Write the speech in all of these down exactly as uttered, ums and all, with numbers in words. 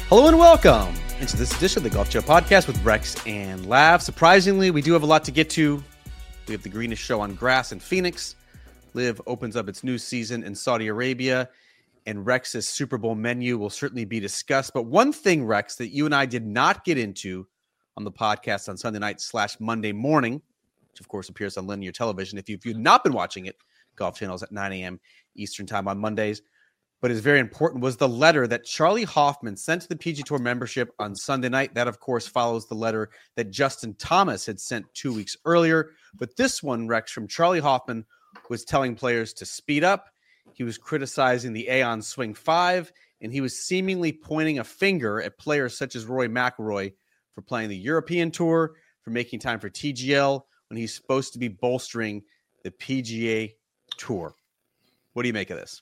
Hello and welcome into this edition of the Golf Show Podcast with Rex and Lav. Surprisingly, we do have a lot to get to. We have the greenest show on grass in Phoenix. Liv opens up its new season in Saudi Arabia, and Rex's Super Bowl menu will certainly be discussed. But one thing, Rex, that you and I did not get into on the podcast on Sunday night slash Monday morning, which of course appears on linear television. If you've, if you've not been watching it, Golf Channel's at nine a.m. Eastern time on Mondays. But is very important was the letter that Charley Hoffman sent to the P G A Tour membership on Sunday night. That, of course, follows the letter that Justin Thomas had sent two weeks earlier. But this one, Rex, from Charley Hoffman, was telling players to speed up. He was criticizing the Aon Swing five, and he was seemingly pointing a finger at players such as Rory McIlroy for playing the European Tour, for making time for T G L, when he's supposed to be bolstering the P G A Tour. What do you make of this?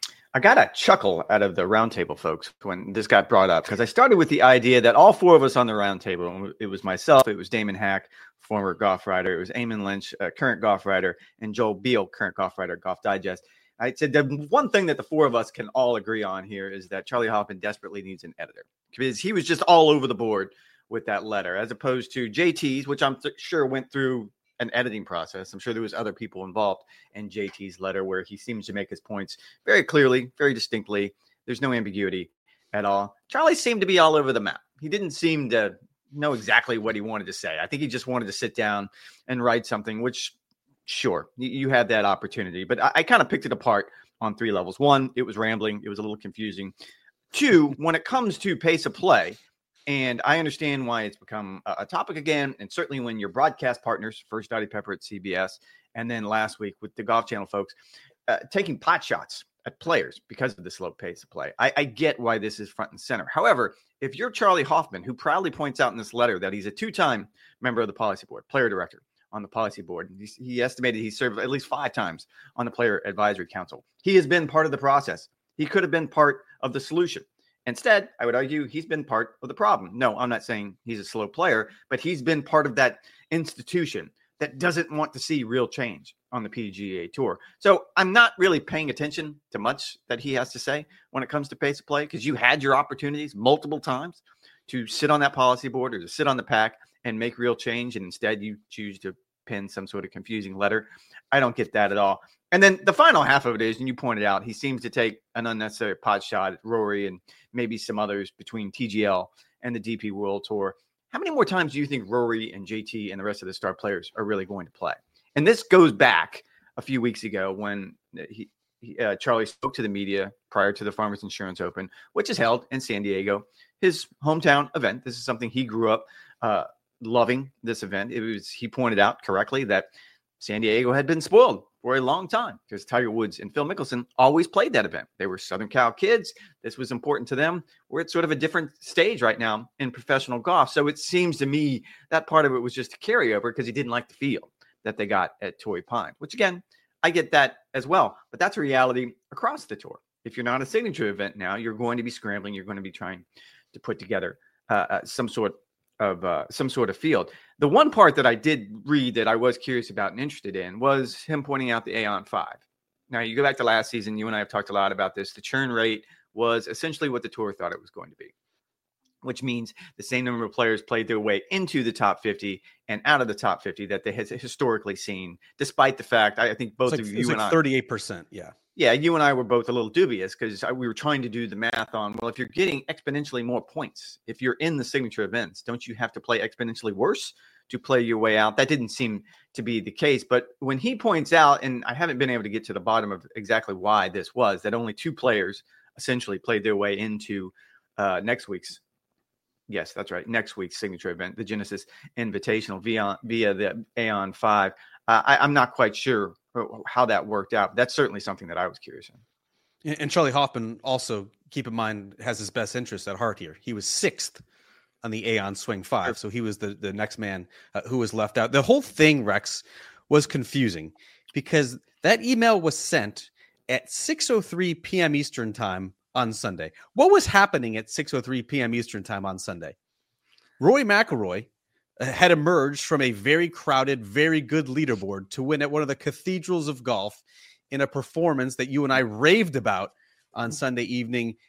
I got a chuckle out of the roundtable folks when this got brought up, because I started with the idea that all four of us on the roundtable, it was myself, it was Damon Hack, former golf writer, it was Eamon Lynch, uh, current golf writer, and Joel Beal, current golf writer, Golf Digest. I said the one thing that the four of us can all agree on here is that Charley Hoffman desperately needs an editor, because he was just all over the board with that letter, as opposed to J T's, which I'm th- sure went through an editing process. I'm sure there was other people involved in J T's letter where he seems to make his points very clearly, very distinctly. There's no ambiguity at all. Charley seemed to be all over the map. He didn't seem to know exactly what he wanted to say. I think he just wanted to sit down and write something, which, sure, you, you had that opportunity. But I, I kind of picked it apart on three levels. One, it was rambling. It was a little confusing. Two, when it comes to pace of play, and I understand why it's become a topic again. And certainly when your broadcast partners, first Dottie Pepper at C B S, and then last week with the Golf Channel folks, uh, taking pot shots at players because of the slow pace of play. I, I get why this is front and center. However, if you're Charley Hoffman, who proudly points out in this letter that he's a two-time member of the policy board, player director on the policy board, he, he estimated he served at least five times on the player advisory council. He has been part of the process. He could have been part of the solution. Instead, I would argue he's been part of the problem. No, I'm not saying he's a slow player, but he's been part of that institution that doesn't want to see real change on the P G A Tour. So I'm not really paying attention to much that he has to say when it comes to pace of play, because you had your opportunities multiple times to sit on that policy board or to sit on the pack and make real change, and instead you choose to pen some sort of confusing letter. I don't get that at all. And then the final half of it is, and you pointed out, he seems to take an unnecessary pot shot at Rory and maybe some others between T G L and the D P World Tour. How many more times do you think Rory and J T and the rest of the star players are really going to play? And this goes back a few weeks ago when he, he uh, Charley spoke to the media prior to the Farmers Insurance Open, which is held in San Diego, his hometown event. This is something he grew up uh, loving, this event. It was, he pointed out correctly that San Diego had been spoiled for a long time because Tiger Woods and Phil Mickelson always played that event. They were Southern Cal kids. This was important to them. We're at sort of a different stage right now in professional golf. So it seems to me that part of it was just a carryover because he didn't like the feel that they got at Torrey Pines, which again, I get that as well. But that's a reality across the tour. If you're not a signature event now, you're going to be scrambling. You're going to be trying to put together uh, uh, some sort of uh, some sort of field. The one part that I did read that I was curious about and interested in was him pointing out the Aon five. Now, you go back to last season, you and I have talked a lot about this. The churn rate was essentially what the tour thought it was going to be, which means the same number of players played their way into the top fifty and out of the top fifty that they had historically seen, despite the fact, I think both like, of you like and I. thirty-eight percent, yeah. Yeah, you and I were both a little dubious because we were trying to do the math on, well, if you're getting exponentially more points, if you're in the signature events, don't you have to play exponentially worse to play your way out? That didn't seem to be the case. But when he points out, and I haven't been able to get to the bottom of exactly why this was, that only two players essentially played their way into uh, next week's, yes, that's right, next week's signature event, the Genesis Invitational via, via the Aon five. Uh, I, I'm not quite sure how that worked out. That's certainly something that I was curious in. And Charley Hoffman also, keep in mind, has his best interests at heart here. He was sixth on the Aon Swing five, so he was the, the next man uh, who was left out. The whole thing, Rex, was confusing because that email was sent at six oh three p.m. Eastern time on Sunday. What was happening at six oh three p.m. Eastern time on Sunday? Rory McIlroy had emerged from a very crowded, very good leaderboard to win at one of the cathedrals of golf in a performance that you and I raved about on Sunday evening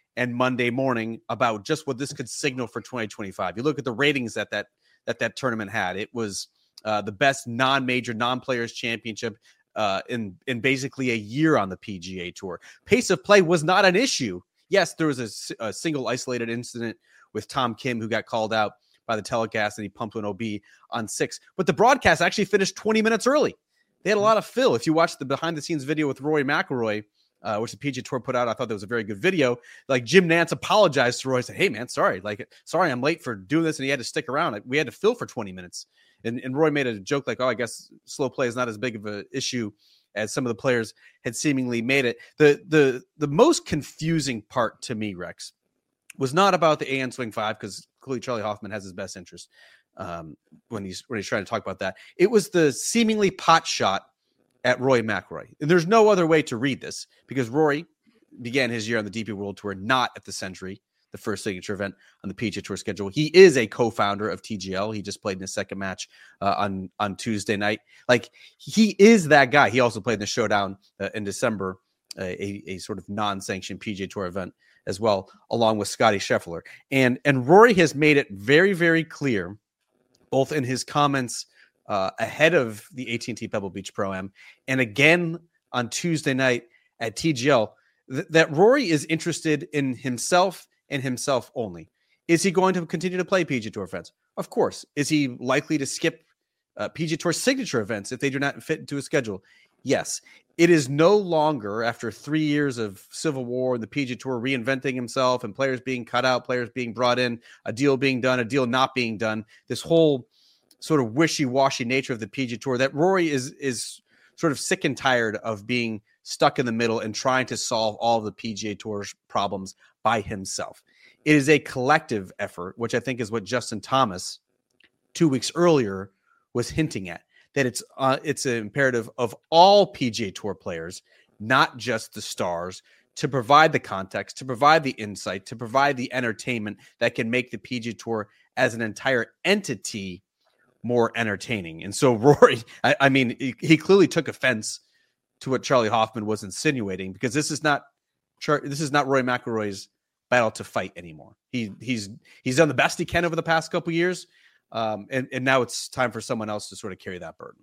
and Monday morning about just what this could signal for twenty twenty-five. You look at the ratings that that that, that tournament had. It was uh, the best non-major, non-players championship uh, in, in basically a year on the P G A Tour. Pace of play was not an issue. Yes, there was a, a single isolated incident with Tom Kim who got called out by the telecast and he pumped an O B on six. But the broadcast actually finished twenty minutes early. They had a lot of fill. If you watch the behind-the-scenes video with Rory McIlroy, uh, which the P G A Tour put out, I thought that was a very good video. Like Jim Nantz apologized to Rory, said, "Hey man, sorry, like sorry, I'm late for doing this," and he had to stick around. We had to fill for twenty minutes, and and Roy made a joke like, "Oh, I guess slow play is not as big of an issue as some of the players had seemingly made it." The the the most confusing part to me, Rex, was not about the A N Swing Five, because clearly Charlie Hoffman has his best interest um, when he's when he's trying to talk about that. It was the seemingly pot shot at Rory McIlroy. And there's no other way to read this, because Rory began his year on the D P World Tour not at the Century, the first signature event on the P G A Tour schedule. He is a co-founder of T G L. He just played in his second match uh, on, on Tuesday night. Like, he is that guy. He also played in the Showdown uh, in December, uh, a, a sort of non-sanctioned P G A Tour event as well, along with Scotty Scheffler. And, and Rory has made it very, very clear, both in his comments Uh, ahead of the A T and T Pebble Beach Pro-Am, and again on Tuesday night at T G L, th- that Rory is interested in himself and himself only. Is he going to continue to play P G A Tour events? Of course. Is he likely to skip uh, P G A Tour signature events if they do not fit into his schedule? Yes. It is no longer, after three years of civil war and the P G A Tour reinventing himself and players being cut out, players being brought in, a deal being done, a deal not being done, this whole sort of wishy-washy nature of the P G A Tour, that Rory is is sort of sick and tired of being stuck in the middle and trying to solve all of the P G A Tour's problems by himself. It is a collective effort, which I think is what Justin Thomas two weeks earlier was hinting at, that it's uh, it's an imperative of all P G A Tour players, not just the stars, to provide the context, to provide the insight, to provide the entertainment that can make the P G A Tour as an entire entity more entertaining. And so Rory, I, I mean, he, he clearly took offense to what Charlie Hoffman was insinuating, because this is not Char- this is not Rory McIlroy's battle to fight anymore. He he's he's done the best he can over the past couple years, um, and and now it's time for someone else to sort of carry that burden.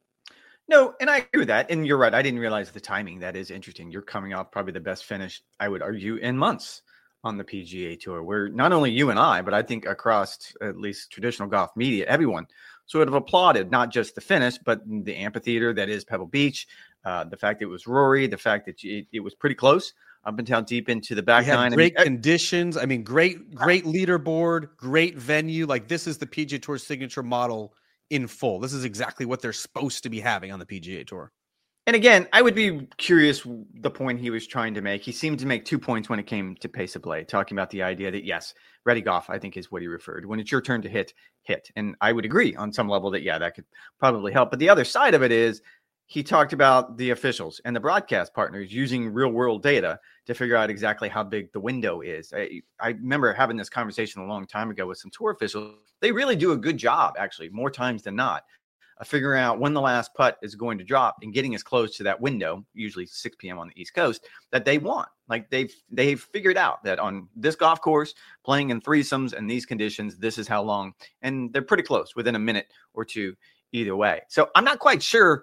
No, and I agree with that. And you're right. I didn't realize the timing. That is interesting. You're coming off probably the best finish, I would argue, in months on the P G A Tour, where not only you and I, but I think across at least traditional golf media, everyone sort of applauded not just the finish, but the amphitheater that is Pebble Beach, uh, the fact that it was Rory, the fact that it, it was pretty close up and down deep into the back nine. Great I mean, conditions. I mean, great, great leaderboard, great venue. Like, this is the P G A Tour signature model in full. This is exactly what they're supposed to be having on the P G A Tour. And again, I would be curious the point he was trying to make. He seemed to make two points when it came to pace of play, talking about the idea that, yes, ready golf, I think, is what he referred. When it's your turn to hit, hit. And I would agree on some level that, yeah, that could probably help. But the other side of it is he talked about the officials and the broadcast partners using real world data to figure out exactly how big the window is. I, I remember having this conversation a long time ago with some tour officials. They really do a good job, actually, more times than not, of figuring out when the last putt is going to drop and getting as close to that window, usually six p.m. on the East Coast, that they want. Like, they've they've figured out that on this golf course, playing in threesomes and these conditions, this is how long. And they're pretty close, within a minute or two either way. So I'm not quite sure.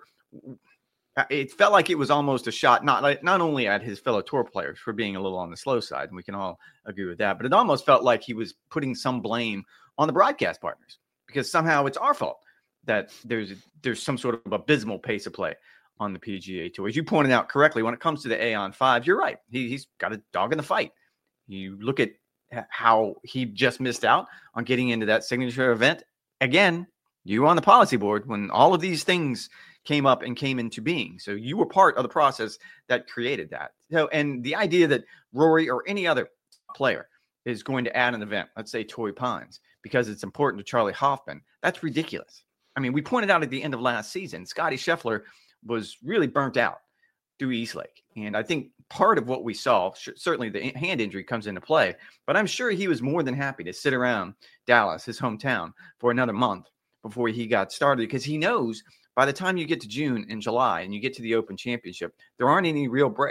It felt like it was almost a shot, not like, not only at his fellow tour players for being a little on the slow side, and we can all agree with that, but it almost felt like he was putting some blame on the broadcast partners, because somehow it's our fault that there's there's some sort of abysmal pace of play on the P G A Tour. As you pointed out correctly, when it comes to the Aon five, you're right. He, he's got a dog in the fight. You look at how he just missed out on getting into that signature event. Again, you were on the policy board when all of these things came up and came into being. So you were part of the process that created that. So, and the idea that Rory or any other player is going to add an event, let's say Torrey Pines, because it's important to Charlie Hoffman, that's ridiculous. I mean, we pointed out at the end of last season, Scotty Scheffler was really burnt out through East Lake. And I think part of what we saw, certainly the hand injury comes into play, but I'm sure he was more than happy to sit around Dallas, his hometown, for another month before he got started, because he knows by the time you get to June and July and you get to the Open Championship, there aren't any real breaks.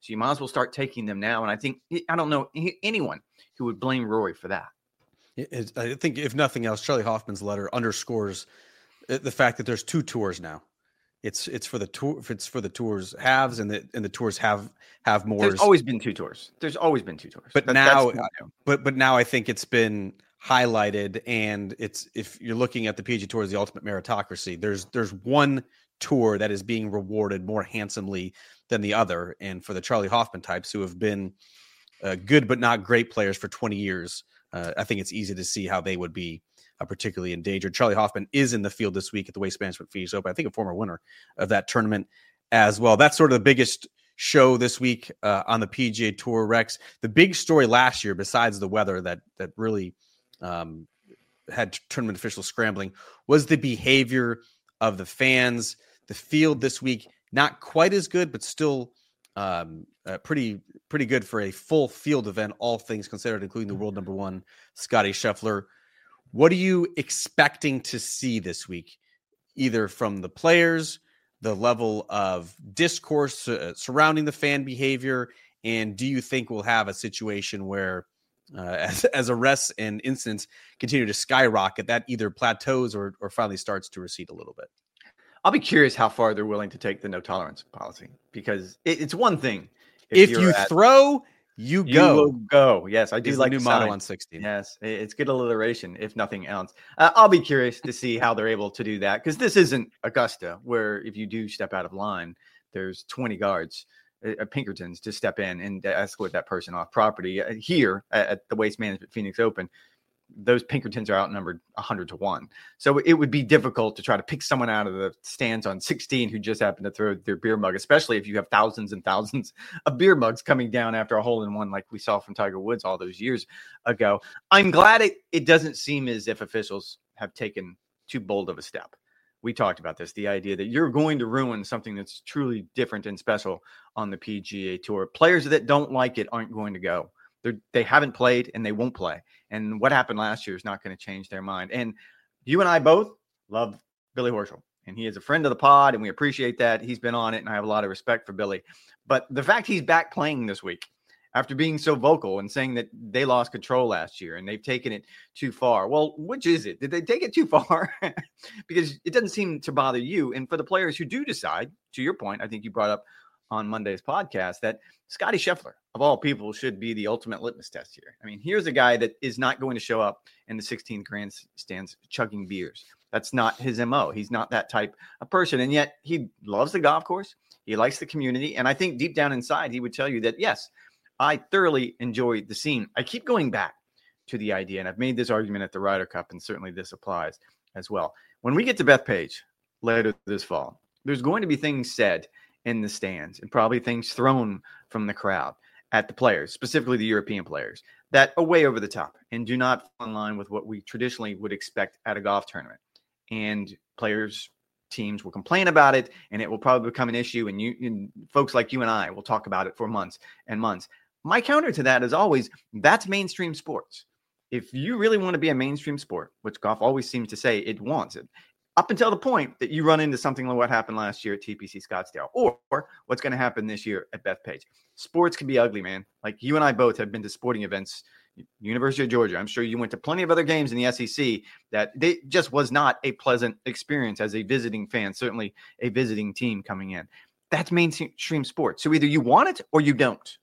So you might as well start taking them now. And I think, I don't know anyone who would blame Rory for that. It, I think if nothing else, Charlie Hoffman's letter underscores the fact that there's two tours now. It's it's for the tour. It's for the tours halves, and the and the tours have have more. There's always been two tours. There's always been two tours. But that, now, but but now I think it's been highlighted, and it's if you're looking at the P G A Tour as the ultimate meritocracy, there's there's one tour that is being rewarded more handsomely than the other, and for the Charlie Hoffman types who have been uh, good but not great players for twenty years, uh, I think it's easy to see how they would be Uh, particularly endangered. Charlie Hoffman is in the field this week at the Waste Management Phoenix Open. I think a former winner of that tournament as well. That's sort of the biggest show this week uh, on the P G A Tour, Rex. The big story last year, besides the weather that that really um, had tournament officials scrambling, was the behavior of the fans. The field this week, not quite as good, but still um, uh, pretty pretty good for a full field event, all things considered, including the world number one, Scottie Scheffler. What are you expecting to see this week, either from the players, the level of discourse uh, surrounding the fan behavior, and do you think we'll have a situation where, uh, as, as arrests and incidents continue to skyrocket, that either plateaus or, or finally starts to recede a little bit? I'll be curious how far they're willing to take the no tolerance policy, because it, it's one thing if, if you at, throw. You go. You will go. Yes, I do like the new motto on sixteen. Yes, it's good alliteration, if nothing else. Uh, I'll be curious to see how they're able to do that, because this isn't Augusta, where if you do step out of line, there's twenty guards, uh, Pinkertons, to step in and escort that person off property. Uh, here at, at the Waste Management Phoenix Open, those Pinkertons are outnumbered one hundred to one. So it would be difficult to try to pick someone out of the stands on sixteen who just happened to throw their beer mug, especially if you have thousands and thousands of beer mugs coming down after a hole in one like we saw from Tiger Woods all those years ago. I'm glad it, it doesn't seem as if officials have taken too bold of a step. We talked about this, the idea that you're going to ruin something that's truly different and special on the P G A Tour. Players that don't like it aren't going to go. They're, they haven't played and they won't play. And what happened last year is not going to change their mind. And you and I both love Billy Horschel, and he is a friend of the pod, and we appreciate that. He's been on it, and I have a lot of respect for Billy. But the fact he's back playing this week after being so vocal and saying that they lost control last year and they've taken it too far. Well, which is it? Did they take it too far? Because it doesn't seem to bother you. And for the players who do decide, to your point, I think you brought up on Monday's podcast, that Scottie Scheffler, of all people, should be the ultimate litmus test here. I mean, here's a guy that is not going to show up in the sixteenth grandstands chugging beers. That's not his M O. He's not that type of person. And yet he loves the golf course. He likes the community. And I think deep down inside, he would tell you that, yes, I thoroughly enjoy the scene. I keep going back to the idea, and I've made this argument at the Ryder Cup, and certainly this applies as well. When we get to Bethpage later this fall, there's going to be things said in the stands and probably things thrown from the crowd at the players, specifically the European players, that are way over the top and do not fall in line with what we traditionally would expect at a golf tournament. And players, teams will complain about it, and it will probably become an issue. And you, and folks like you and I will talk about it for months and months. My counter to that is always, that's mainstream sports. If you really want to be a mainstream sport, which golf always seems to say it wants it, up until the point that you run into something like what happened last year at T P C Scottsdale, or what's going to happen this year at Bethpage. Sports can be ugly, man. Like you and I both have been to sporting events, University of Georgia. I'm sure you went to plenty of other games in the S E C that they just was not a pleasant experience as a visiting fan, certainly a visiting team coming in. That's mainstream sports. So either you want it or you don't.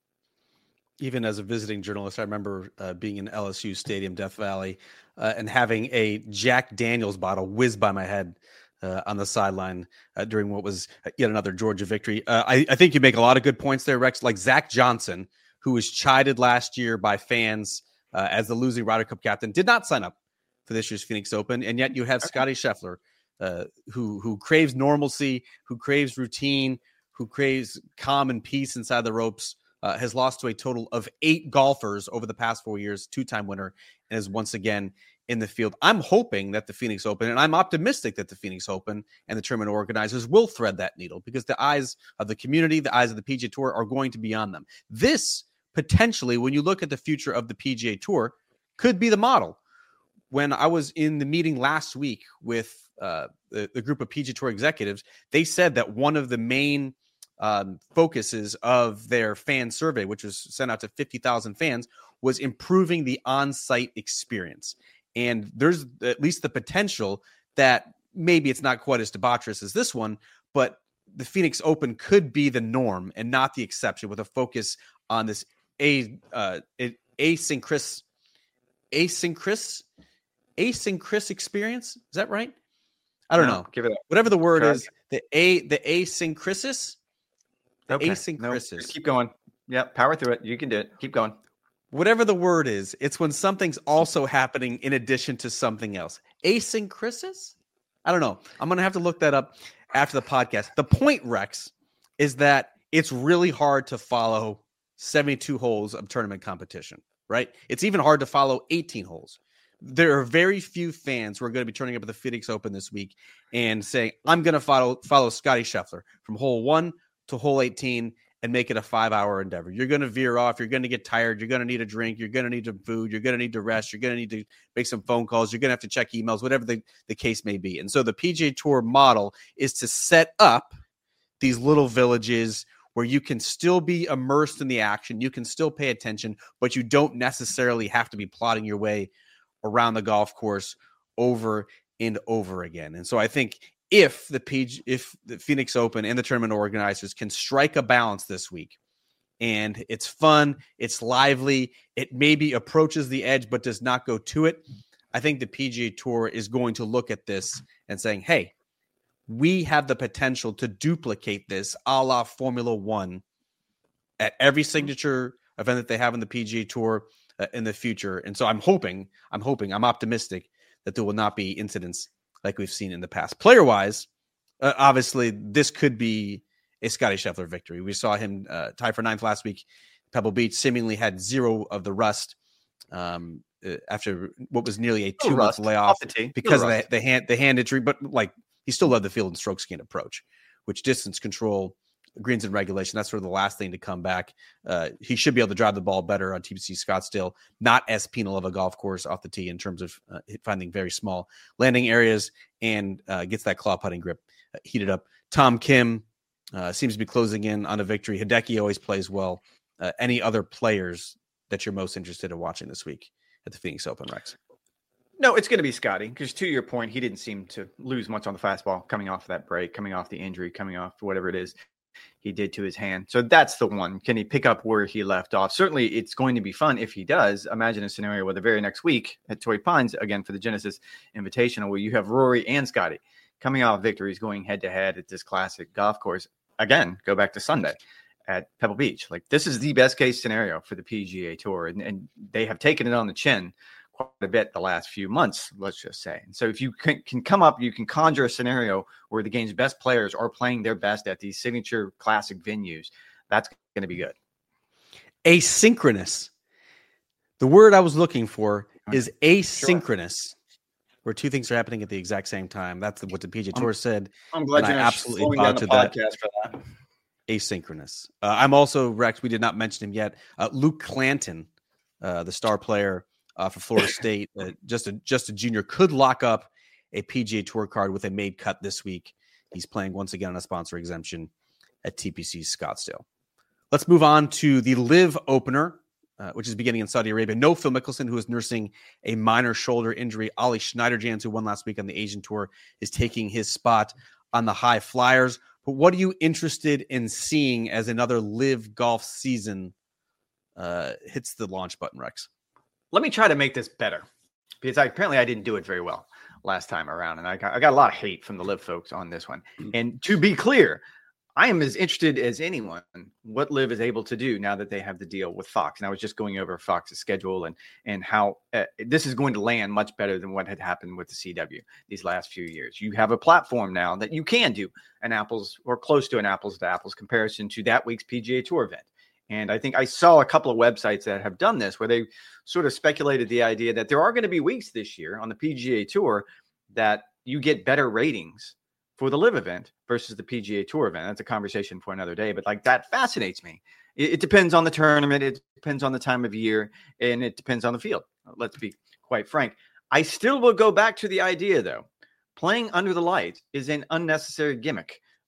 Even as a visiting journalist, I remember uh, being in L S U Stadium, Death Valley, uh, and having a Jack Daniels bottle whiz by my head uh, on the sideline uh, during what was yet another Georgia victory. Uh, I, I think you make a lot of good points there, Rex. Like Zach Johnson, who was chided last year by fans uh, as the losing Ryder Cup captain, did not sign up for this year's Phoenix Open. And yet you have Scottie Scheffler, uh, who who craves normalcy, who craves routine, who craves calm and peace inside the ropes. Uh, has lost to a total of eight golfers over the past four years, two-time winner, and is once again in the field. I'm hoping that the Phoenix Open, and I'm optimistic that the Phoenix Open and the tournament organizers will thread that needle, because the eyes of the community, the eyes of the P G A Tour are going to be on them. This, potentially, when you look at the future of the P G A Tour, could be the model. When I was in the meeting last week with uh, the, the group of P G A Tour executives, they said that one of the main um, focuses of their fan survey, which was sent out to fifty thousand fans, was improving the on-site experience. And there's at least the potential that maybe it's not quite as debaucherous as this one, but the Phoenix Open could be the norm and not the exception, with a focus on this a uh, asynchronous, asynchronous, asynchronous experience. Is that right? I don't no, know. Give it up. Whatever the word Try is, the a the asynchrosis. The okay. asynchrosis. No, keep going. Yep, power through it. You can do it. Keep going. Whatever the word is, it's when something's also happening in addition to something else. Asynchrosis? I don't know. I'm going to have to look that up after the podcast. The point, Rex, is that it's really hard to follow seventy-two holes of tournament competition, right? It's even hard to follow eighteen holes. There are very few fans who are going to be turning up at the Phoenix Open this week and saying, I'm going to follow follow Scottie Scheffler from hole one to hole eighteen and make it a five-hour endeavor. You're going to veer off. You're going to get tired. You're going to need a drink. You're going to need some food. You're going to need to rest. You're going to need to make some phone calls. You're going to have to check emails, whatever the, the case may be. And so the P G A Tour model is to set up these little villages where you can still be immersed in the action. You can still pay attention, but you don't necessarily have to be plotting your way around the golf course over and over again. And so I think if the P G, if the Phoenix Open and the tournament organizers can strike a balance this week, and it's fun, it's lively, it maybe approaches the edge but does not go to it, I think the P G A Tour is going to look at this and saying, hey, we have the potential to duplicate this a la Formula One at every signature event that they have in the P G A Tour uh, in the future. And so I'm hoping, I'm hoping, I'm optimistic that there will not be incidents like we've seen in the past. Player-wise, uh, obviously, this could be a Scottie Scheffler victory. We saw him uh, tie for ninth last week. Pebble Beach seemingly had zero of the rust um, uh, after what was nearly a two-month layoff because of the, the hand the hand injury. But like he still led the field in stroke gained approach, which distance control, greens and regulation, that's sort of the last thing to come back. Uh, he should be able to drive the ball better on T P C Scottsdale, not as penal of a golf course off the tee in terms of uh, finding very small landing areas, and uh, gets that claw putting grip uh, heated up. Tom Kim uh, seems to be closing in on a victory. Hideki always plays well. Uh, any other players that you're most interested in watching this week at the Phoenix Open, Rex? No, it's going to be Scottie, because to your point, he didn't seem to lose much on the fastball coming off that break, coming off the injury, coming off whatever it is he did to his hand. So that's the one. Can he pick up where he left off? Certainly it's going to be fun if he does. Imagine a scenario where the very next week at Torrey Pines, again for the Genesis Invitational, where you have Rory and Scottie coming off victories, going head to head at this classic golf course. Again, go back to Sunday at Pebble Beach. Like, this is the best case scenario for the P G A Tour. And, and they have taken it on the chin quite a bit the last few months, let's just say. And so if you can, can come up, you can conjure a scenario where the game's best players are playing their best at these signature classic venues, that's going to be good. Asynchronous. The word I was looking for is asynchronous, sure. Where two things are happening at the exact same time. That's what the P G A Tour said. I'm glad you're I absolutely bought to that. For that. Asynchronous. Uh, I'm also, Rex, we did not mention him yet. Uh, Luke Clanton, uh, the star player Uh, for Florida State, uh, just a just a junior, could lock up a P G A Tour card with a made cut this week. He's playing once again on a sponsor exemption at T P C Scottsdale. Let's move on to the Live Opener, uh, which is beginning in Saudi Arabia. No Phil Mickelson, who is nursing a minor shoulder injury. Ollie Schneiderjans, who won last week on the Asian Tour, is taking his spot on the High Flyers. But what are you interested in seeing as another Live golf season uh, hits the launch button, Rex? Let me try to make this better, because I, apparently I didn't do it very well last time around. And I got, I got a lot of hate from the Live folks on this one. And to be clear, I am as interested as anyone what Live is able to do now that they have the deal with Fox. And I was just going over Fox's schedule and, and how uh, this is going to land much better than what had happened with the C W these last few years. You have a platform now that you can do an apples or close to an apples to apples comparison to that week's P G A Tour event. And I think I saw a couple of websites that have done this, where they sort of speculated the idea that there are going to be weeks this year on the P G A Tour that you get better ratings for the Live event versus the P G A Tour event. That's a conversation for another day, but like, that fascinates me. It, it depends on the tournament. It depends on the time of year, and it depends on the field. Let's be quite frank. I still will go back to the idea, though. Playing under the light is an unnecessary gimmick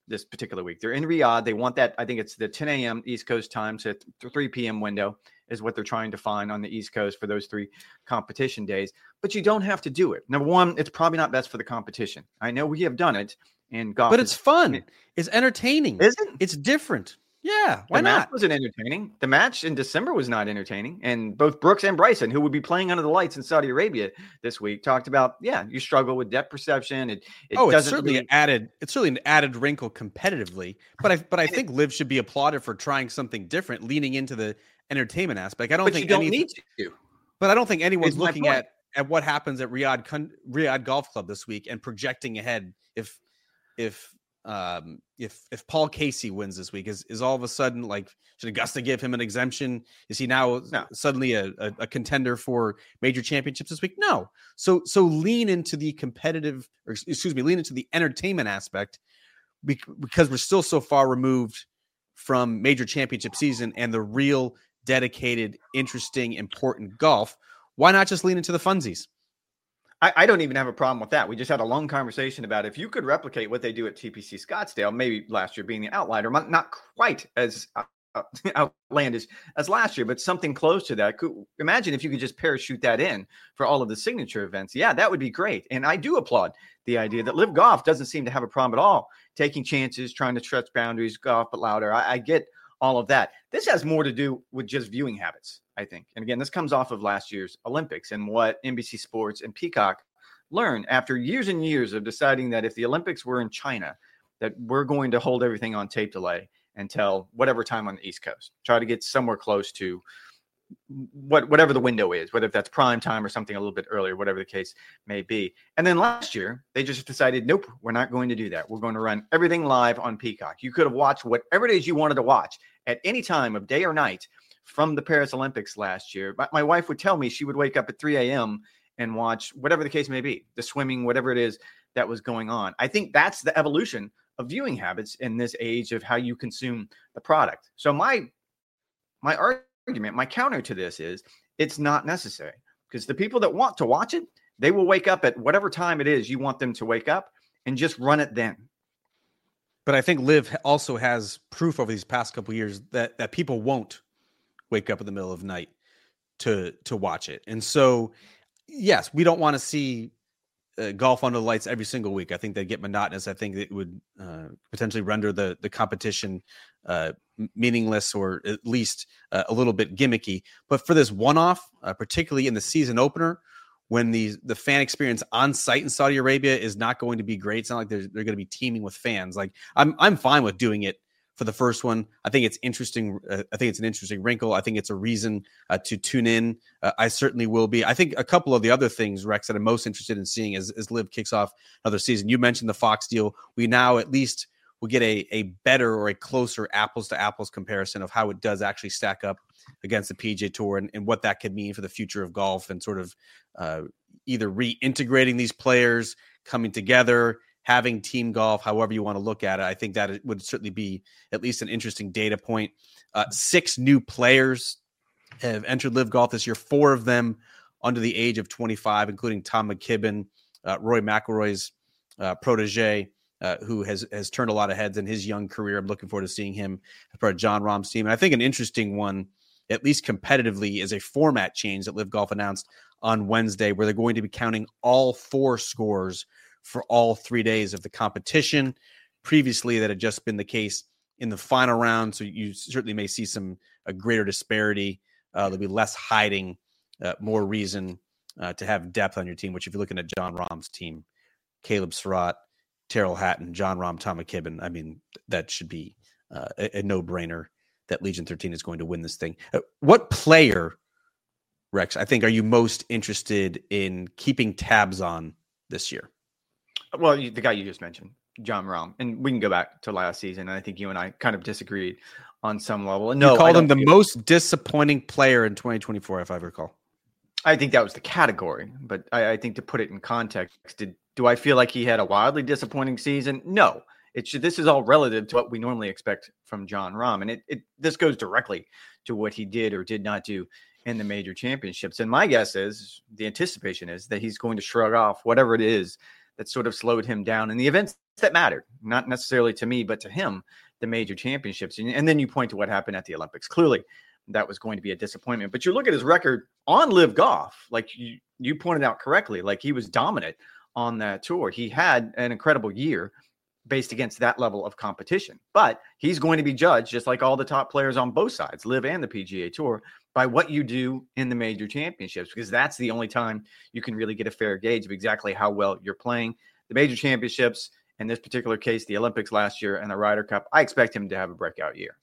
this particular week. They're in Riyadh. They want that. I think it's the ten a.m. East Coast time, so three p.m. window is what they're trying to find on the East Coast for those three competition days. But you don't have to do it. Number one, it's probably not best for the competition. I know we have done it in golf, but it's fun. It's entertaining. Is it? It's different. Yeah, why the not? match wasn't entertaining. The match in December was not entertaining. And both Brooks and Bryson, who would be playing under the lights in Saudi Arabia this week, talked about, yeah, you struggle with depth perception. It, it oh, it's doesn't certainly really... added. It's certainly an added wrinkle competitively. But I, but I think Liv should be applauded for trying something different, leaning into the entertainment aspect. I don't but think you don't anything, need to. But I don't think anyone's Is my looking point. at at what happens at Riyadh Riyadh Golf Club this week and projecting ahead. If if um if if Paul Casey wins this week, is is all of a sudden like, should Augusta give him an exemption? Is he now No. suddenly a, a, a contender for major championships this week? No. So so lean into the competitive, or excuse me, lean into the entertainment aspect, because we're still so far removed from major championship season and the real dedicated, interesting, important golf. Why not just lean into the funsies? I, I don't even have a problem with that. We just had a long conversation about if you could replicate what they do at T P C Scottsdale, maybe last year being the outlier, not quite as uh, outlandish as last year, but something close to that. Could, imagine if you could just parachute that in for all of the signature events. Yeah, that would be great. And I do applaud the idea that Live Golf doesn't seem to have a problem at all, taking chances, trying to stretch boundaries, golf but louder. I, I get all of that. This has more to do with just viewing habits, I think. And again, this comes off of last year's Olympics and what N B C Sports and Peacock learned after years and years of deciding that if the Olympics were in China, that we're going to hold everything on tape delay until whatever time on the East Coast. Try to get somewhere close to what whatever the window is, whether that's prime time or something a little bit earlier, whatever the case may be. And then last year, they just decided, nope, we're not going to do that. We're going to run everything live on Peacock. You could have watched whatever it is you wanted to watch at any time of day or night from the Paris Olympics last year. My, my wife would tell me she would wake up at three a.m. and watch whatever the case may be, the swimming, whatever it is that was going on. I think that's the evolution of viewing habits in this age of how you consume the product. So my my argument, my counter to this is it's not necessary, because the people that want to watch it, they will wake up at whatever time it is you want them to wake up and just run it then. But I think Liv also has proof over these past couple of years that that people won't wake up in the middle of the night to to watch it. And so, yes, we don't want to see uh, golf under the lights every single week. I think they get monotonous. I think it would uh, potentially render the the competition uh, meaningless, or at least uh, a little bit gimmicky. But for this one-off, uh, particularly in the season opener, when the the fan experience on site in Saudi Arabia is not going to be great, it's not like they're, they're going to be teeming with fans. Like I'm I'm fine with doing it for the first one. I think it's interesting. Uh, I think it's an interesting wrinkle. I think it's a reason uh, to tune in. Uh, I certainly will be. I think a couple of the other things, Rex, that I'm most interested in seeing as, as Liv kicks off another season. You mentioned the Fox deal. We now at least will get a, a better or a closer apples to apples comparison of how it does actually stack up against the P G A Tour, and, and what that could mean for the future of golf, and sort of uh, either reintegrating these players, coming together, having team golf, however you want to look at it. I think that it would certainly be at least an interesting data point. Uh, six new players have entered Live Golf this year, four of them under the age of twenty-five, including Tom McKibben, uh, Roy McIlroy's uh, protege, uh, who has has turned a lot of heads in his young career. I'm looking forward to seeing him as part of John Rahm's team. And I think an interesting one, at least competitively, is a format change that Live Golf announced on Wednesday, where they're going to be counting all four scores for all three days of the competition. Previously, that had just been the case in the final round, so you certainly may see some a greater disparity. Uh, there'll be less hiding, uh, more reason uh, to have depth on your team, which if you're looking at John Rahm's team, Caleb Surratt, Terrell Hatton, John Rahm, Tom McKibben, I mean, that should be uh, a, a no-brainer that Legion thirteen is going to win this thing. Uh, what player, Rex, I think, are you most interested in keeping tabs on this year? Well, you, the guy you just mentioned, John Rahm, and we can go back to last season. And I think you and I kind of disagreed on some level. And no, you called him the feel, most disappointing player in twenty twenty-four, if I recall. I think that was the category, but I, I think to put it in context, did, do I feel like he had a wildly disappointing season? No. It should, this is all relative to what we normally expect from John Rahm. And it, it this goes directly to what he did or did not do in the major championships. And my guess is, the anticipation is that he's going to shrug off whatever it is that sort of slowed him down in the events that mattered, not necessarily to me, but to him, the major championships. And, and then you point to what happened at the Olympics. Clearly, that was going to be a disappointment. But you look at his record on Live Golf, like you, you pointed out correctly, like he was dominant on that tour. He had an incredible year based against that level of competition. But he's going to be judged, just like all the top players on both sides, Live and the P G A Tour, by what you do in the major championships, because that's the only time you can really get a fair gauge of exactly how well you're playing. The major championships, in this particular case, the Olympics last year and the Ryder Cup, I expect him to have a breakout year.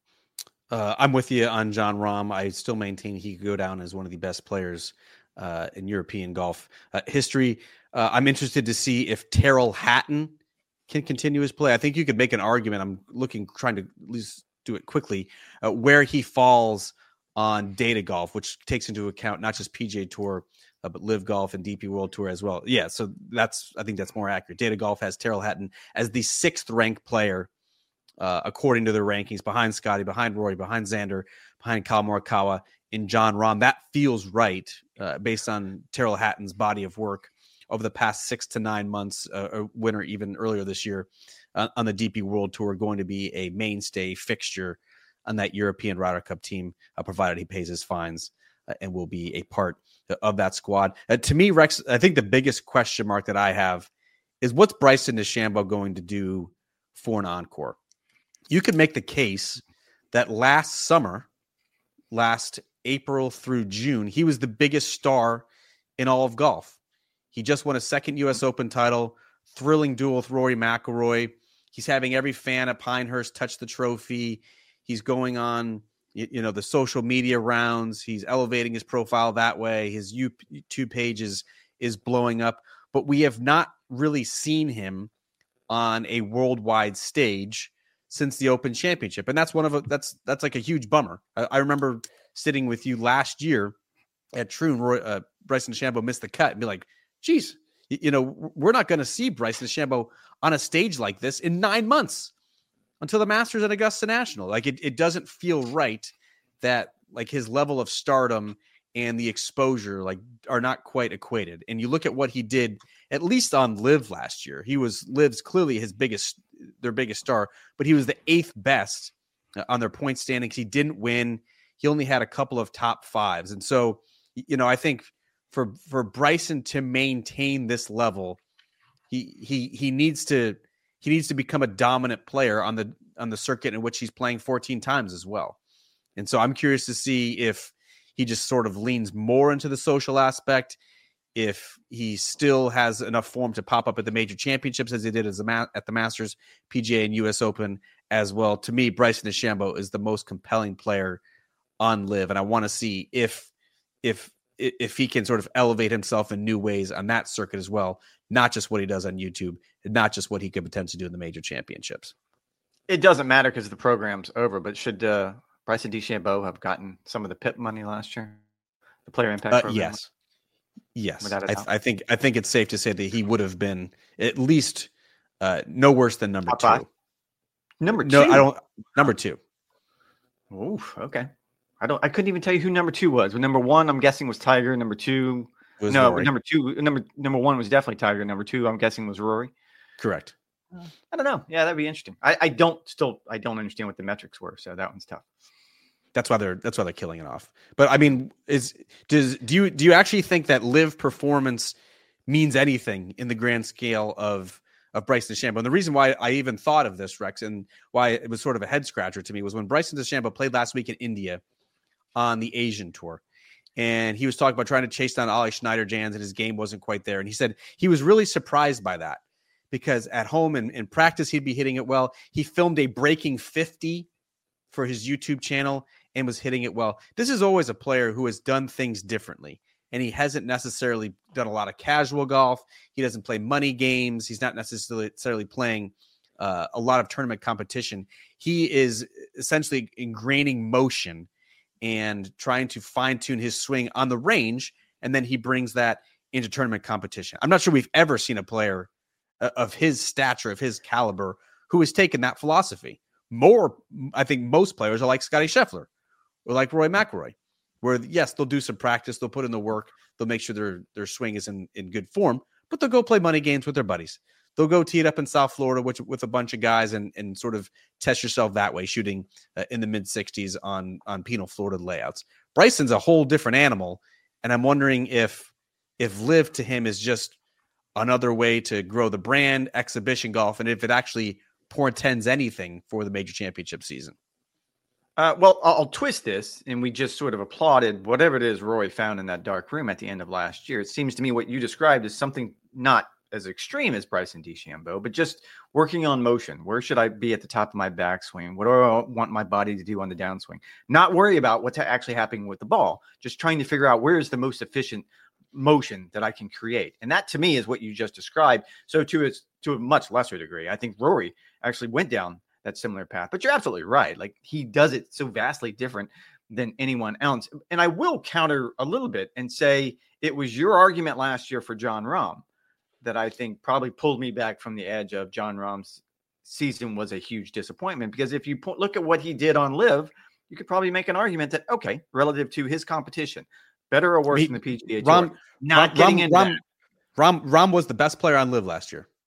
Uh, I'm with you on Jon Rahm. I still maintain he could go down as one of the best players uh, in European golf uh, history. Uh, I'm interested to see if Tyrrell Hatton can continue his play. I think you could make an argument. I'm looking, trying to at least do it quickly, uh, where he falls on data golf, which takes into account not just P G A Tour, uh, but Live Golf and D P World Tour as well. Yeah, so that's, I think that's more accurate. Data Golf has Tyrrell Hatton as the sixth ranked player Uh, according to their rankings, behind Scotty, behind Rory, behind Xander, behind Kyle Morikawa, and Jon Rahm. That feels right uh, based on Tyrrell Hatton's body of work over the past six to nine months, uh, a winner even earlier this year uh, on the D P World Tour, going to be a mainstay fixture on that European Ryder Cup team, uh, provided he pays his fines uh, and will be a part of that squad. Uh, to me, Rex, I think the biggest question mark that I have is what's Bryson DeChambeau going to do for an encore? You could make the case that last summer, last April through June, he was the biggest star in all of golf. He just won a second U S Open title, thrilling duel with Rory McIlroy. He's having every fan at Pinehurst touch the trophy. He's going on, you know, the social media rounds. He's elevating his profile that way. His YouTube page is, is blowing up. But we have not really seen him on a worldwide stage since the Open Championship. And that's one of a, that's, that's like a huge bummer. I, I remember sitting with you last year at Troon, Roy, uh, Bryson DeChambeau missed the cut and be like, geez, you, you know, we're not going to see Bryson DeChambeau on a stage like this in nine months until the Masters at Augusta National. Like it, it doesn't feel right that like his level of stardom and the exposure like are not quite equated. And you look at what he did, at least on Live last year. He was Live's clearly his biggest, their biggest star, but he was the eighth best on their point standings. He didn't win. He only had a couple of top fives. And so, you know, I think for, for Bryson to maintain this level, he, he, he needs to, he needs to become a dominant player on the, on the circuit in which he's playing fourteen times as well. And so I'm curious to see if he just sort of leans more into the social aspect, if he still has enough form to pop up at the major championships as he did as a ma- at the Masters, P G A, and U S Open as well. To me, Bryson DeChambeau is the most compelling player on Live, and I want to see if if if he can sort of elevate himself in new ways on that circuit as well, not just what he does on YouTube, and not just what he could potentially do in the major championships. It doesn't matter because the program's over, but should uh, Bryson DeChambeau have gotten some of the P I P money last year? The player impact uh, program? Yes. Yes. I, th- I think I think it's safe to say that he would have been at least uh, no worse than number Top two. five? Number two? No, I don't. Number two. Oof, okay. I don't. I couldn't even tell you who number two was. Number one, I'm guessing, was Tiger. Number two, Was no, Rory. number two, number number one was definitely Tiger. Number two, I'm guessing, was Rory. Correct. I don't know. Yeah, that'd be interesting. I, I don't still. I don't understand what the metrics were, so that one's tough. That's why they're that's why they're killing it off. But I mean, is does do you do you actually think that Live performance means anything in the grand scale of of Bryson DeChambeau? And the reason why I even thought of this, Rex, and why it was sort of a head scratcher to me was when Bryson DeChambeau played last week in India on the Asian tour, and he was talking about trying to chase down Ollie Schneider-Jans, and his game wasn't quite there. And he said he was really surprised by that because at home and in practice he'd be hitting it well. He filmed a breaking fifty for his YouTube channel and was hitting it well. This is always a player who has done things differently, and he hasn't necessarily done a lot of casual golf. He doesn't play money games. He's not necessarily, necessarily playing uh, a lot of tournament competition. He is essentially ingraining motion and trying to fine tune his swing on the range. And then he brings that into tournament competition. I'm not sure we've ever seen a player of his stature, of his caliber, who has taken that philosophy. More, I think most players are like Scotty Scheffler or like Rory McIlroy, where yes, they'll do some practice, they'll put in the work, they'll make sure their their swing is in, in good form, but they'll go play money games with their buddies. they'll go tee it up in South Florida, which with a bunch of guys and, and sort of test yourself that way, shooting uh, in the mid sixties on, on penal Florida layouts. Bryson's a whole different animal. And I'm wondering if, if Live to him is just another way to grow the brand, exhibition golf, and if it actually portends anything for the major championship season. Uh, well, I'll, I'll twist this, and we just sort of applauded whatever it is Rory found in that dark room at the end of last year. It seems to me what you described is something not as extreme as Bryson DeChambeau, but just working on motion. Where should I be at the top of my backswing? What do I want my body to do on the downswing? Not worry about what's actually happening with the ball, just trying to figure out where is the most efficient motion that I can create. And that to me is what you just described. So to a, to a much lesser degree, I think Rory actually went down that similar path, but you're absolutely right. Like, he does it so vastly different than anyone else. And I will counter a little bit and say it was your argument last year for Jon Rahm that I think probably pulled me back from the edge of Jon Rahm's season was a huge disappointment, because if you po- look at what he did on Live, you could probably make an argument that, okay, relative to his competition, better or worse he, than the P G A Tour. Rahm, not Rahm, getting into Rahm, that. Rahm, Rahm was the best player on Live last year.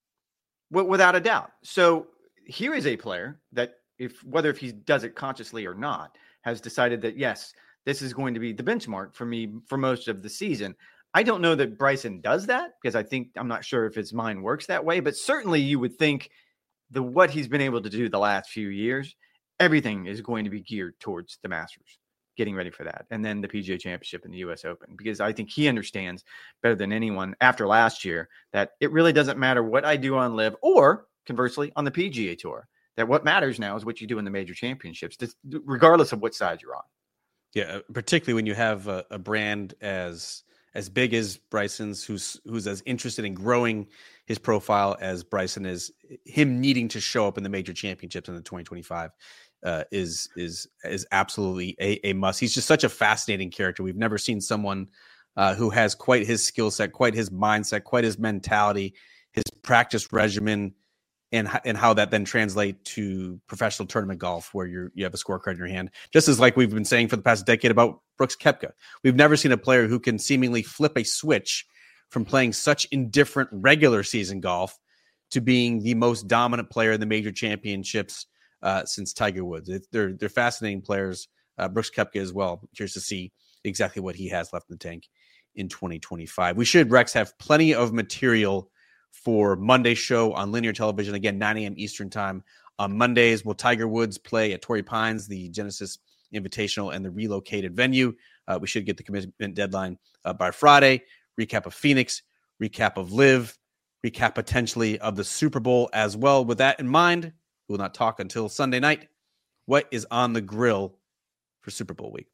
W- without a doubt. So here is a player that, if whether if he does it consciously or not, has decided that, yes, this is going to be the benchmark for me for most of the season. I don't know that Bryson does that, because I think I'm not sure if his mind works that way, but certainly you would think the what he's been able to do the last few years, everything is going to be geared towards the Masters, getting ready for that, and then the P G A Championship and the U S Open, because I think he understands better than anyone after last year that it really doesn't matter what I do on Live or conversely on the P G A Tour, that what matters now is what you do in the major championships, regardless of what side you're on. Yeah, particularly when you have a, a brand as as big as Bryson's, who's who's as interested in growing his profile as Bryson is. Him needing to show up in the major championships in the twenty twenty-five uh, is is is absolutely a, a must. He's just such a fascinating character. We've never seen someone uh, who has quite his skill set, quite his mindset, quite his mentality, his practice regimen, and and how that then translate to professional tournament golf, where you're you have a scorecard in your hand. Just as like we've been saying for the past decade about Brooks Koepka, we've never seen a player who can seemingly flip a switch from playing such indifferent regular season golf to being the most dominant player in the major championships uh, since Tiger Woods. It, they're they're fascinating players. Uh, Brooks Koepka as well. Curious to see exactly what he has left in the tank in twenty twenty-five. We should, Rex, have plenty of material for Monday's show on linear television. Again, nine a.m. Eastern time on Mondays. Will Tiger Woods play at Torrey Pines, the Genesis Invitational, and the relocated venue? Uh, we should get the commitment deadline uh, by Friday. Recap of Phoenix, recap of Live, recap potentially of the Super Bowl as well. With that in mind, we will not talk until Sunday night. What is on the grill for Super Bowl week?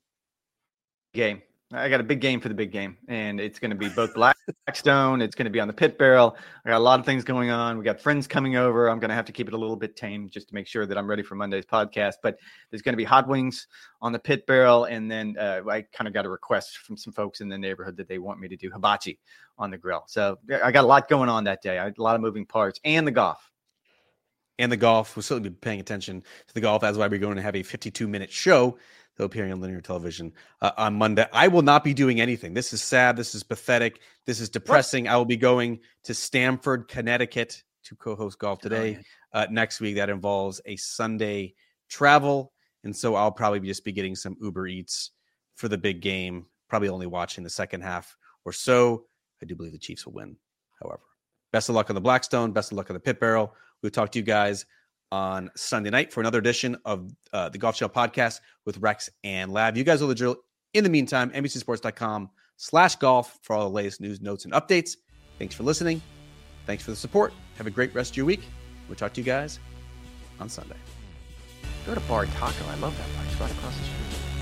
Game. I got a big game for the big game, and it's going to be both Blackstone. It's going to be on the Pit Barrel. I got a lot of things going on. We got friends coming over. I'm going to have to keep it a little bit tame just to make sure that I'm ready for Monday's podcast. But there's going to be hot wings on the Pit Barrel, and then uh, I kind of got a request from some folks in the neighborhood that they want me to do hibachi on the grill. So I got a lot going on that day. I had a lot of moving parts, and the golf. And the golf. We'll certainly be paying attention to the golf. That's why we're going to have a fifty-two minute show. They'll appearing on linear television uh, on Monday. I will not be doing anything. This is sad. This is pathetic. This is depressing. What? I will be going to Stamford, Connecticut to co-host Golf Today uh, next week. That involves a Sunday travel. And so I'll probably just be getting some Uber Eats for the big game, probably only watching the second half or so. I do believe the Chiefs will win, however. Best of luck on the Blackstone. Best of luck on the Pit Barrel. We'll talk to you guys on Sunday night for another edition of uh, the Golf Channel podcast with Rex and Lav. You guys will the drill. In the meantime, N B C Sports dot com slash golf for all the latest news, notes, and updates. Thanks for listening. Thanks for the support. Have a great rest of your week. We'll talk to you guys on Sunday. Go to Bar Taco. I love that place right across the street.